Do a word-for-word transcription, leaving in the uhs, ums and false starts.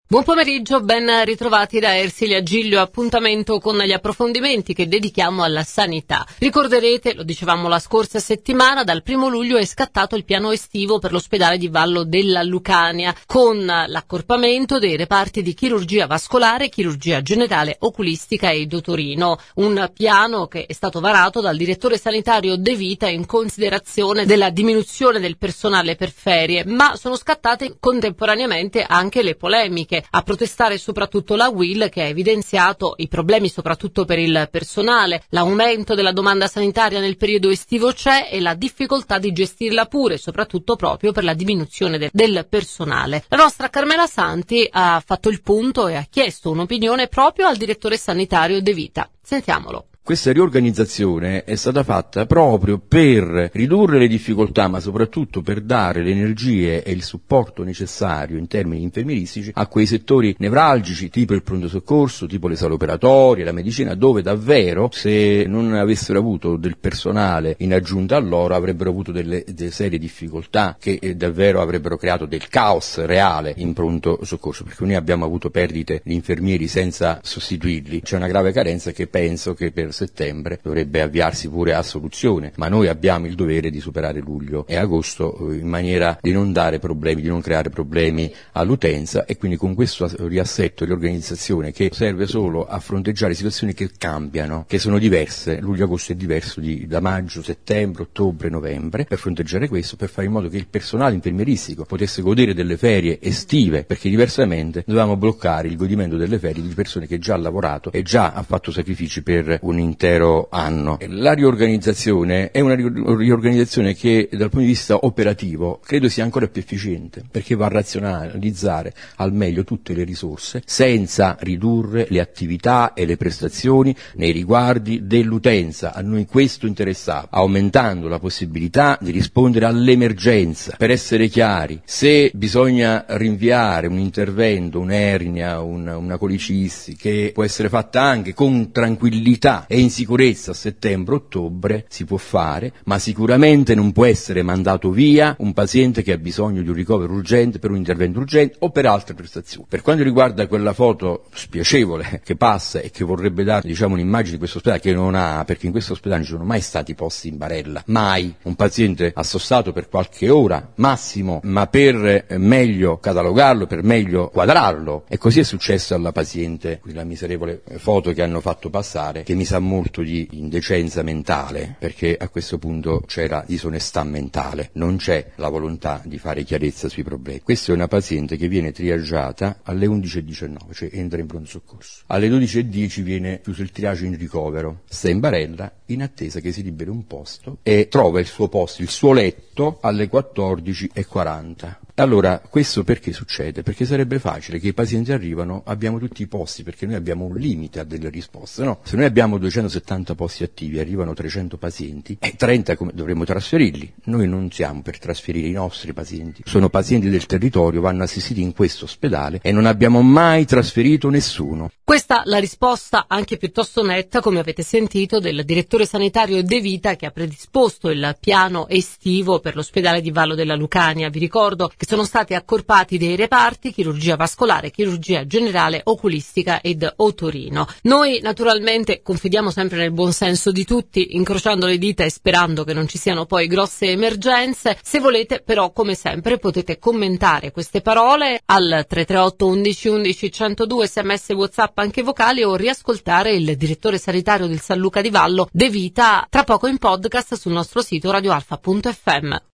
Buon pomeriggio, ben ritrovati da Ersilia Giglio, appuntamento con gli approfondimenti che dedichiamo alla sanità. Ricorderete, lo dicevamo la scorsa settimana, dal primo luglio è scattato il piano estivo per l'ospedale di Vallo della Lucania, con l'accorpamento dei reparti di chirurgia vascolare, chirurgia generale, oculistica e otorino. Un piano che è stato varato dal direttore sanitario De Vita in considerazione della diminuzione del personale per ferie, ma sono scattate contemporaneamente anche le polemiche. A protestare soprattutto la U I L, che ha evidenziato i problemi soprattutto per il personale, l'aumento della domanda sanitaria nel periodo estivo c'è e la difficoltà di gestirla pure, soprattutto proprio per la diminuzione de- del personale. La nostra Carmela Santi ha fatto il punto e ha chiesto un'opinione proprio al direttore sanitario De Vita. Sentiamolo. Questa riorganizzazione è stata fatta proprio per ridurre le difficoltà, ma soprattutto per dare le energie e il supporto necessario in termini infermieristici a quei settori nevralgici, tipo il pronto soccorso, tipo le sale operatorie, la medicina, dove davvero, se non avessero avuto del personale in aggiunta a loro, avrebbero avuto delle, delle serie difficoltà che eh, davvero avrebbero creato del caos reale in pronto soccorso, perché noi abbiamo avuto perdite di infermieri senza sostituirli. C'è una grave carenza che penso che per settembre dovrebbe avviarsi pure a soluzione, ma noi abbiamo il dovere di superare luglio e agosto in maniera di non dare problemi, di non creare problemi all'utenza, e quindi con questo riassetto e riorganizzazione che serve solo a fronteggiare situazioni che cambiano, che sono diverse. Luglio-agosto è diverso di, da maggio, settembre, ottobre, novembre, per fronteggiare questo, per fare in modo che il personale infermieristico potesse godere delle ferie estive, perché diversamente dovevamo bloccare il godimento delle ferie di persone che già ha lavorato e già ha fatto sacrifici per un intero anno. La riorganizzazione è una riorganizzazione che dal punto di vista operativo credo sia ancora più efficiente, perché va a razionalizzare al meglio tutte le risorse senza ridurre le attività e le prestazioni nei riguardi dell'utenza. A noi questo interessava, aumentando la possibilità di rispondere all'emergenza. Per essere chiari, se bisogna rinviare un intervento, un'ernia, una, una colicisti, che può essere fatta anche con tranquillità e in sicurezza a settembre-ottobre, si può fare, ma sicuramente non può essere mandato via un paziente che ha bisogno di un ricovero urgente per un intervento urgente o per altre prestazioni. Per quanto riguarda quella foto spiacevole che passa e che vorrebbe dare, diciamo, un'immagine di questo ospedale che non ha, perché in questo ospedale non ci sono mai stati posti in barella, mai. Un paziente assostato per qualche ora massimo, ma per meglio catalogarlo, per meglio quadrarlo, e così è successo alla paziente, quella miserevole foto che hanno fatto passare, che mi sa molto di indecenza mentale, perché a questo punto c'era disonestà mentale, non c'è la volontà di fare chiarezza sui problemi. Questa è una paziente che viene triaggiata alle undici e diciannove, cioè entra in pronto soccorso. Alle dodici e dieci viene chiuso il triage in ricovero, sta in barella in attesa che si liberi un posto e trova il suo posto, il suo letto alle quattordici e quaranta. Allora, questo perché succede? Perché sarebbe facile che i pazienti arrivano, abbiamo tutti i posti, perché noi abbiamo un limite a delle risposte, no? Se noi abbiamo duecentosettanta posti attivi, arrivano trecento pazienti, e trenta come, dovremmo trasferirli. Noi non siamo per trasferire i nostri pazienti, sono pazienti del territorio, vanno assistiti in questo ospedale e non abbiamo mai trasferito nessuno. Questa la risposta anche piuttosto netta, come avete sentito, del direttore sanitario De Vita, che ha predisposto il piano estivo per l'ospedale di Vallo della Lucania. Vi ricordo che sono stati accorpati dei reparti chirurgia vascolare, chirurgia generale, oculistica ed otorino. Noi naturalmente confidiamo sempre nel buon senso di tutti, incrociando le dita e sperando che non ci siano poi grosse emergenze. Se volete però, come sempre, potete commentare queste parole al tre tre otto undici undici centodue, sms WhatsApp anche vocali, o riascoltare il direttore sanitario del San Luca di Vallo De Vita tra poco in podcast sul nostro sito radioalfa punto effe emme.